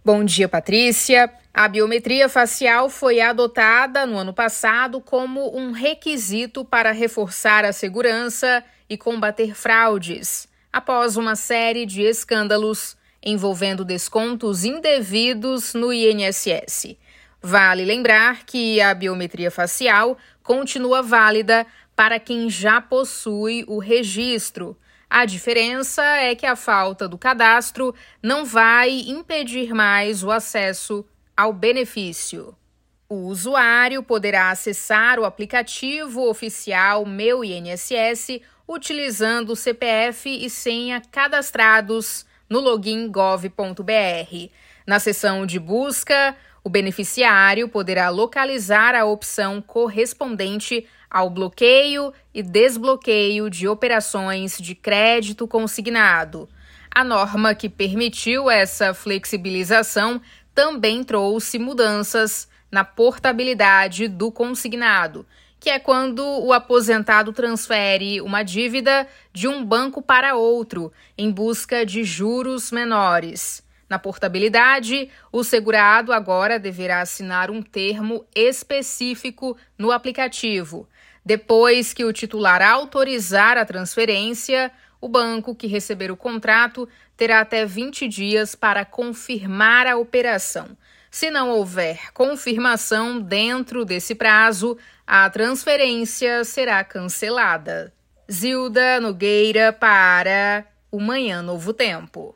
Bom dia, Patrícia. A biometria facial foi adotada no ano passado como um requisito para reforçar a segurança e combater fraudes, após uma série de escândalos envolvendo descontos indevidos no INSS. Vale lembrar que a biometria facial continua válida para quem já possui o registro. A diferença é que a falta do cadastro não vai impedir mais o acesso ao benefício. O usuário poderá acessar o aplicativo oficial Meu INSS utilizando o CPF e senha cadastrados no login gov.br. Na seção de busca, o beneficiário poderá localizar a opção correspondente ao bloqueio e desbloqueio de operações de crédito consignado. A norma que permitiu essa flexibilização também trouxe mudanças na portabilidade do consignado, que é quando o aposentado transfere uma dívida de um banco para outro em busca de juros menores. Na portabilidade, o segurado agora deverá assinar um termo específico no aplicativo. Depois que o titular autorizar a transferência, o banco que receber o contrato terá até 20 dias para confirmar a operação. Se não houver confirmação dentro desse prazo, a transferência será cancelada. Zilda Nogueira para o Manhã Novo Tempo.